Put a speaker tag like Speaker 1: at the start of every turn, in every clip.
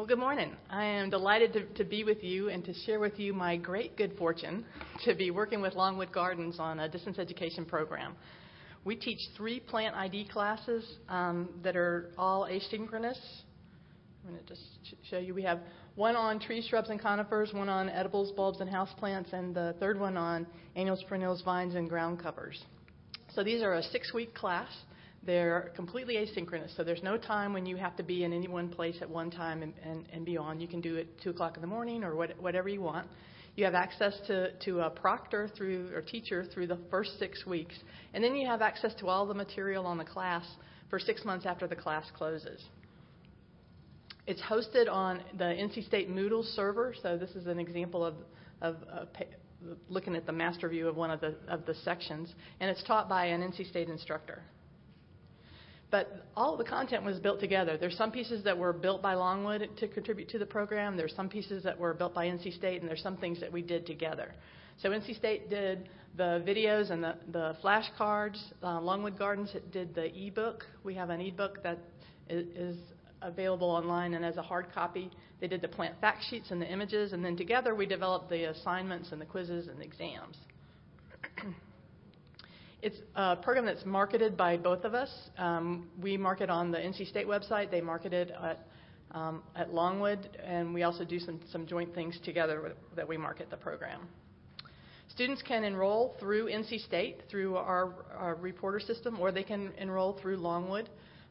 Speaker 1: Well, good morning. I am delighted to be with you and to share with you my great good fortune to be working with Longwood Gardens on a distance education program. We teach 3 plant ID classes that are all asynchronous. I'm going to just show you. We have one on trees, shrubs, and conifers, one on edibles, bulbs, and houseplants, and the third one on annuals, perennials, vines, and ground covers. So these are a 6-week class. They're completely asynchronous, so there's no time when you have to be in any one place at one time and be on. You can do it 2 o'clock in the morning or whatever you want. You have access to a proctor or teacher through the first 6 weeks, and then you have access to all the material on the class for 6 months after the class closes. It's hosted on the NC State Moodle server, so this is an example of looking at the master view of one of the sections, and it's taught by an NC State instructor. But all of the content was built together. There's some pieces that were built by Longwood to contribute to the program. There's some pieces that were built by NC State, and there's some things that we did together. So NC State did the videos and the flashcards. Longwood Gardens did the ebook. We have an ebook that is available online and as a hard copy. They did the plant fact sheets and the images, and then together we developed the assignments and the quizzes and the exams. It's a program that's marketed by both of us. We market on the NC State website. They market it at Longwood, and we also do some joint things together that we market the program. Students can enroll through NC State, through our reporter system, or they can enroll through Longwood.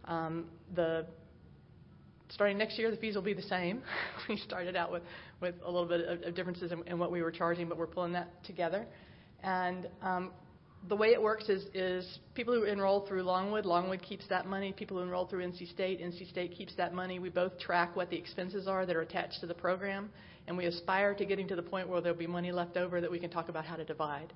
Speaker 1: Starting next year, the fees will be the same. We started out with a little bit of differences in what we were charging, but we're pulling that together. And the way it works is people who enroll through Longwood keeps that money. People who enroll through NC State keeps that money. We both track what the expenses are that are attached to the program, and we aspire to getting to the point where there'll be money left over that we can talk about how to divide.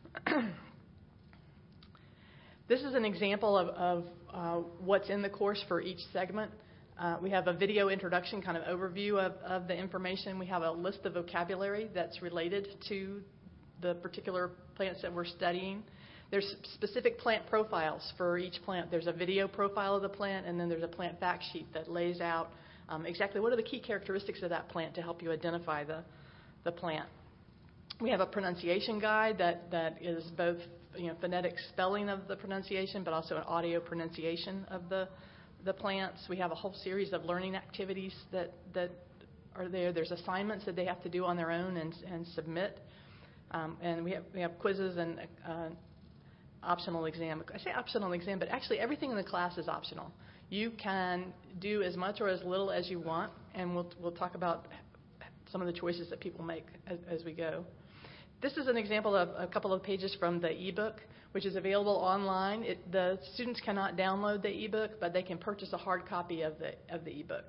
Speaker 1: This is an example of what's in the course for each segment. We have a video introduction, kind of overview of the information. We have a list of vocabulary that's related to the particular plants that we're studying. There's specific plant profiles for each plant. There's a video profile of the plant, and then there's a plant fact sheet that lays out exactly what are the key characteristics of that plant to help you identify the plant. We have a pronunciation guide that is both phonetic spelling of the pronunciation, but also an audio pronunciation of the plants. We have a whole series of learning activities that are there. There's assignments that they have to do on their own and submit. And we have quizzes and optional exam. I say optional exam, but actually everything in the class is optional. You can do as much or as little as you want, and we'll talk about some of the choices that people make as we go. This is an example of a couple of pages from the ebook, which is available online. The students cannot download the ebook, but they can purchase a hard copy of the ebook.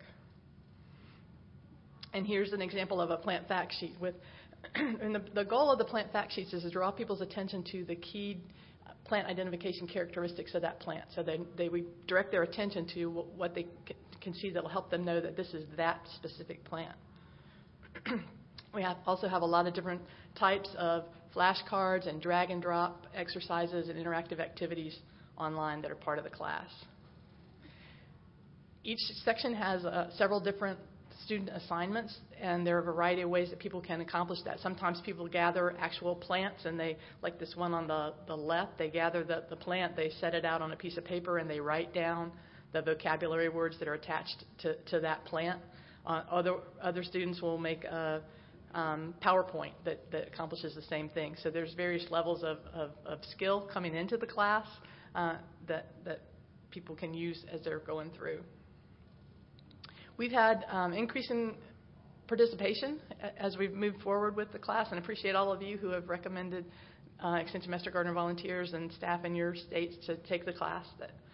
Speaker 1: And here's an example of a plant fact sheet and the goal of the plant fact sheets is to draw people's attention to the key plant identification characteristics of that plant. So we direct their attention to what they can see that will help them know that this is that specific plant. We also have a lot of different types of flashcards and drag and drop exercises and interactive activities online that are part of the class. Each section has several different student assignments, and there are a variety of ways that people can accomplish that. Sometimes people gather actual plants, and they, like this one on the left, they gather the plant, they set it out on a piece of paper, and they write down the vocabulary words that are attached to that plant. Other students will make a PowerPoint that accomplishes the same thing. So there's various levels of skill coming into the class that people can use as they're going through. We've had increasing participation as we've moved forward with the class, and appreciate all of you who have recommended Extension Master Gardener volunteers and staff in your states to take the class.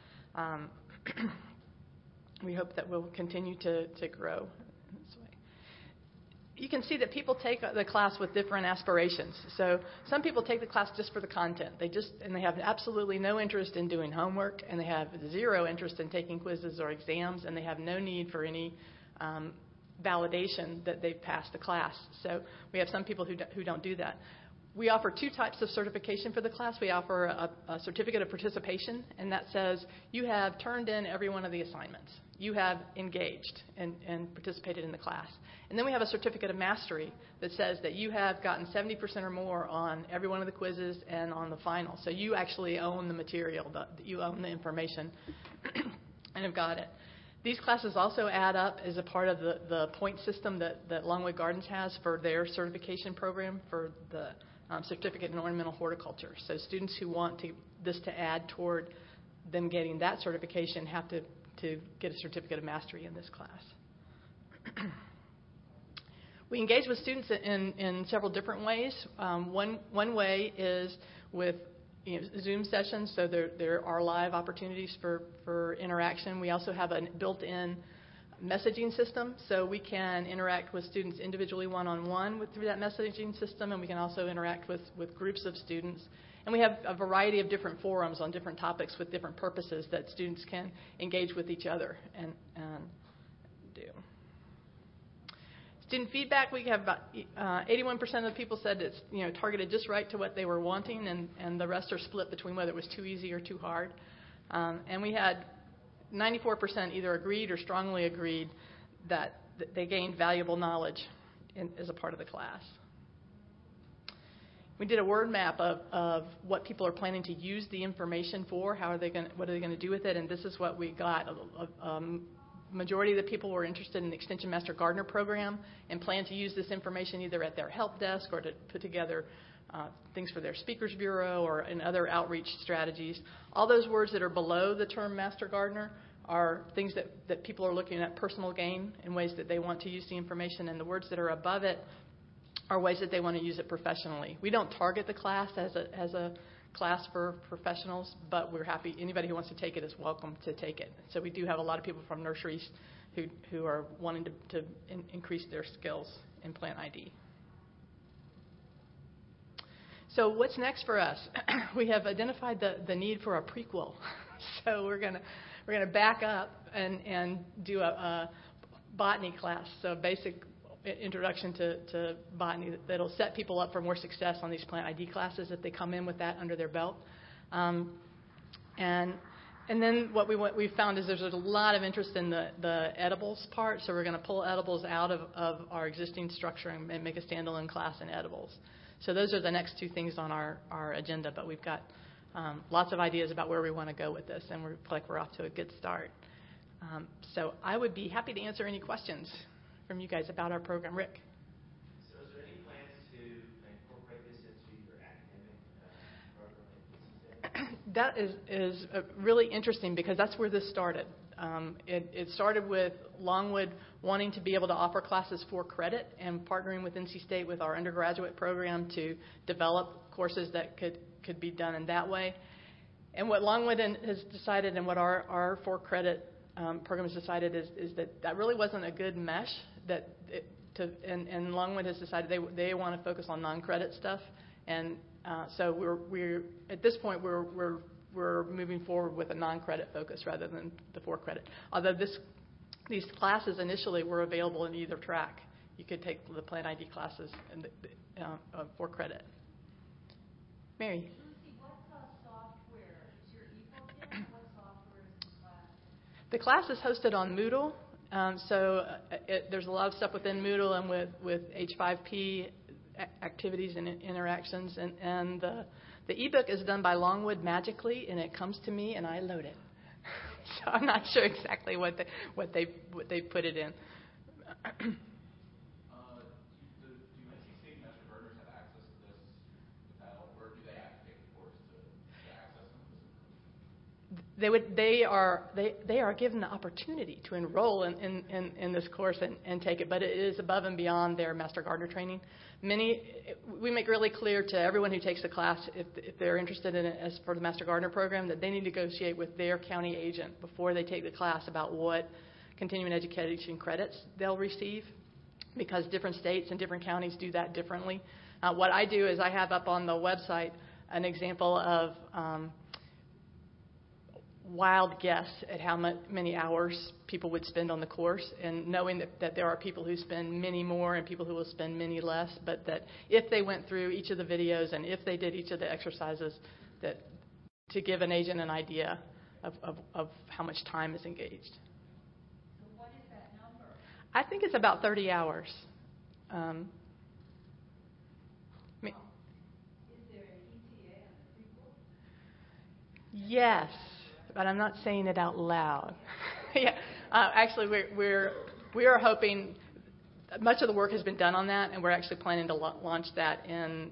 Speaker 1: We hope that we'll continue to grow in this way. You can see that people take the class with different aspirations. So some people take the class just for the content. They have absolutely no interest in doing homework, and they have zero interest in taking quizzes or exams, and they have no need for any validation that they've passed the class. So we have some people who don't do that. We offer 2 types of certification for the class. We offer a certificate of participation, and that says you have turned in every one of the assignments. you have engaged and participated in the class. And then we have a certificate of mastery that says that you have gotten 70% or more on every one of the quizzes and on the final. So you actually own the material, you own the information, and have got it. These classes also add up as a part of the point system that Longwood Gardens has for their certification program for the certificate in ornamental horticulture. So students who want this to add toward them getting that certification have to get a certificate of mastery in this class. We engage with students in several different ways. One way is with Zoom sessions, so there are live opportunities for interaction. We also have a built-in messaging system, so we can interact with students individually one-on-one through that messaging system, and we can also interact with groups of students. And we have a variety of different forums on different topics with different purposes that students can engage with each other and do. Student feedback, we have about 81% of the people said it's targeted just right to what they were wanting, and the rest are split between whether it was too easy or too hard. And we had 94% either agreed or strongly agreed that they gained valuable knowledge as a part of the class. We did a word map of what people are planning to use the information for, what are they going to do with it, and this is what we got. Majority of the people were interested in the Extension Master Gardener program and plan to use this information either at their help desk or to put together things for their speakers bureau or in other outreach strategies. All those words that are below the term Master Gardener are things that people are looking at personal gain in ways that they want to use the information, and the words that are above it are ways that they want to use it professionally. We don't target the class as a class for professionals, but we're happy. Anybody who wants to take it is welcome to take it. So we do have a lot of people from nurseries who are wanting to increase their skills in plant ID. So what's next for us? We have identified the need for a prequel. So we're gonna back up and do a botany class, so basic introduction to botany that'll set people up for more success on these plant ID classes if they come in with that under their belt. And then what we found is there's a lot of interest in the edibles part, so we're going to pull edibles out of our existing structure and make a standalone class in edibles. So those are the next two things on our agenda, but we've got lots of ideas about where we want to go with this, and we feel like we're off to a good start. So I would be happy to answer any questions from you guys about our program. Rick?
Speaker 2: So is there any plans to incorporate this into your academic program?
Speaker 1: That is really interesting because that's where this started. It started with Longwood wanting to be able to offer classes for credit and partnering with NC State with our undergraduate program to develop courses that could be done in that way. And what Longwood has decided and what our for credit program has decided is that really wasn't a good mesh. And Longwood has decided they want to focus on non-credit stuff, and so we're at this point we're moving forward with a non-credit focus rather than the for credit. Although these classes initially were available in either track, you could take the Plant ID classes and for credit. Mary.
Speaker 3: Lucy, what software is your eFocus? What software is the class?
Speaker 1: The class is hosted on Moodle. There's a lot of stuff within Moodle and with H5P activities and interactions. And the ebook is done by Longwood magically, and it comes to me, and I load it. So I'm not sure exactly what they put it in.
Speaker 4: Do NC State Master Gardeners have access to this without, or do they have to take the course to access them?
Speaker 1: They are given the opportunity to enroll in this course and take it, but it is above and beyond their Master Gardener training. We make really clear to everyone who takes the class, if they're interested in it as for the Master Gardener program, that they need to negotiate with their county agent before they take the class about what continuing education credits they'll receive, because different states and different counties do that differently. What I do is I have up on the website an example of wild guess at how many hours people would spend on the course, and knowing that there are people who spend many more and people who will spend many less, but that if they went through each of the videos and if they did each of the exercises, that to give an agent an idea of how much time is engaged. I think it's about 30 hours. I mean,
Speaker 3: Is there an ETA on the prequel?
Speaker 1: yes, but I'm not saying it out loud. Yeah, actually, we are hoping. Much of the work has been done on that, and we're actually planning to launch that in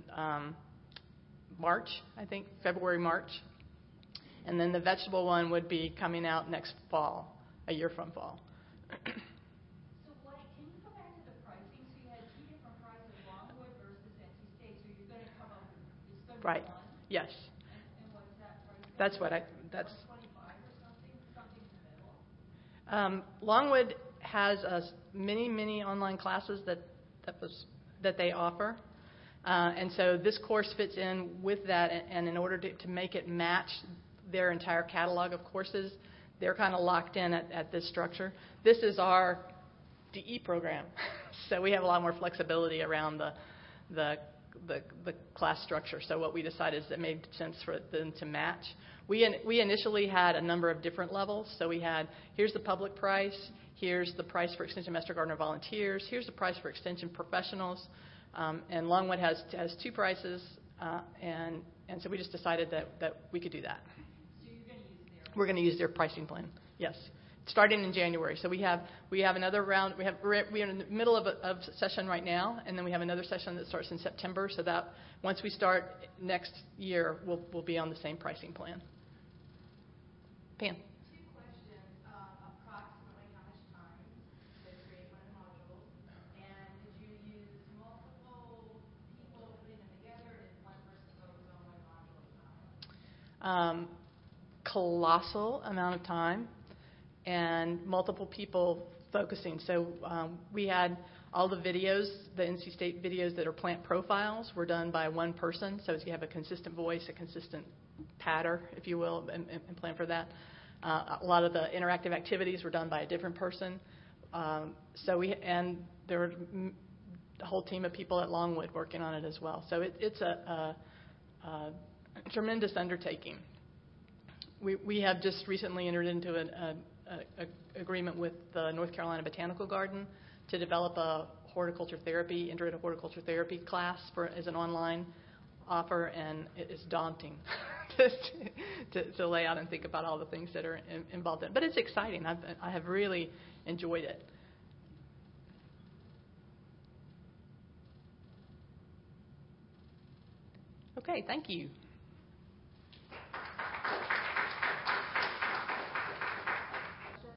Speaker 1: March, I think, February, March. And then the vegetable one would be coming out next fall, a year from fall.
Speaker 3: So what, can you go back to the pricing? So you had two different prices, Longwood versus NC State. So you're going to come up with, it's going to
Speaker 1: Right.
Speaker 3: be one?
Speaker 1: Yes.
Speaker 3: And what's that price?
Speaker 1: That's what that's.
Speaker 3: 125 or something? Something in the middle?
Speaker 1: Longwood has many online classes that they offer. And so this course fits in with that, and in order to make it match their entire catalog of courses, they're kind of locked in at this structure. This is our DE program, so we have a lot more flexibility around the class structure. So what we decided is it made sense for them to match. We initially had a number of different levels. So we had, here's the public price, here's the price for Extension Master Gardener volunteers, here's the price for Extension professionals. And Longwood has two prices, and so we just decided that we could do that.
Speaker 3: So you're going to use their...
Speaker 1: We're going to use their pricing plan, yes, starting in January. So we have another round. We're in the middle of a session right now, and then we have another session that starts in September. So that once we start next year, we'll be on the same pricing plan. Pam.
Speaker 3: Two questions. Approximately how much time to create one of the modules? And did you use multiple people putting them together, or did one person focus on one module at a time?
Speaker 1: Colossal amount of time and multiple people focusing. So we had all the videos, the NC State videos that are plant profiles were done by one person. So you have a consistent voice, a consistent pattern, if you will, and plan for that. A lot of the interactive activities were done by a different person. And there were a whole team of people at Longwood working on it as well. So it's a tremendous undertaking. We have just recently entered into an agreement with the North Carolina Botanical Garden to develop a horticulture therapy, intro to horticulture therapy class as an online offer, and it is daunting to lay out and think about all the things that are involved in it. But it's exciting. I have really enjoyed it. Okay, thank you.